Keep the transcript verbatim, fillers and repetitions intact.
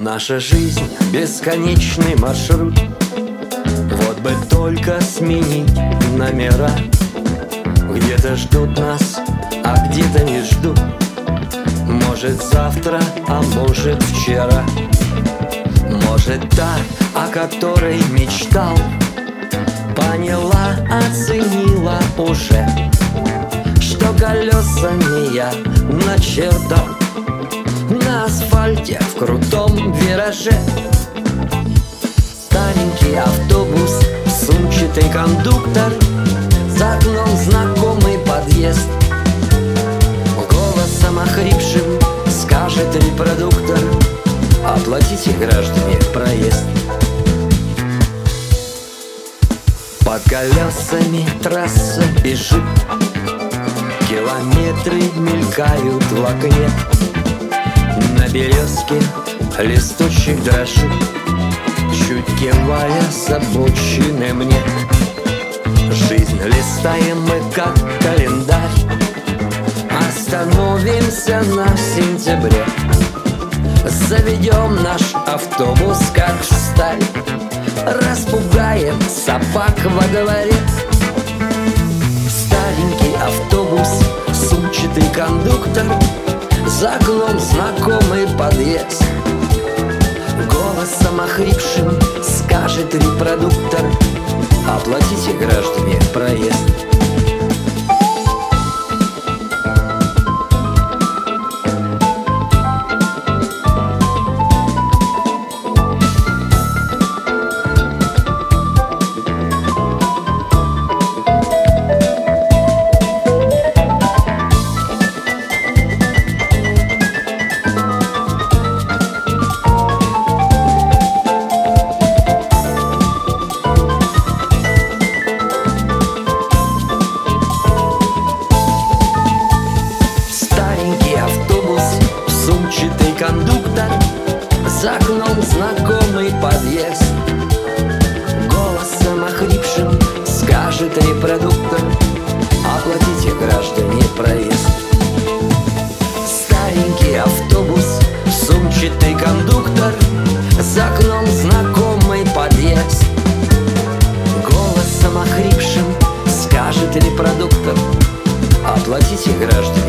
Наша жизнь — бесконечный маршрут. Вот бы только сменить номера. Где-то ждут нас, а где-то не ждут. Может завтра, а может вчера. Может та, о которой мечтал, поняла, оценила уже, что колесами я начертал на асфальте в крутом вираже. Старенький автобус, сумчатый кондуктор, за окном знакомый подъезд. Голосом охрипшим скажет репродуктор: оплатите, граждане, проезд. Под колесами трасса бежит, километры мелькают в окне. На березке листочек дрожит, чуть кивая с обочины мне. Жизнь листаем мы, как календарь, остановимся на сентябре. Заведем наш автобус, как в сталь, распугаем собак во дворе. Старенький автобус, сумчатый кондуктор, за окном знакомый подъезд. Голосом охрипшим скажет репродуктор: оплатите, граждане, проезд. Сумчатый кондуктор, за окном знакомый подъезд. Голосом охрипшим скажет репродуктор: оплатите, граждане, проезд. Старенький автобус, сумчатый кондуктор, за окном знакомый подъезд. Голосом охрипшим скажет репродуктор: оплатите, граждане,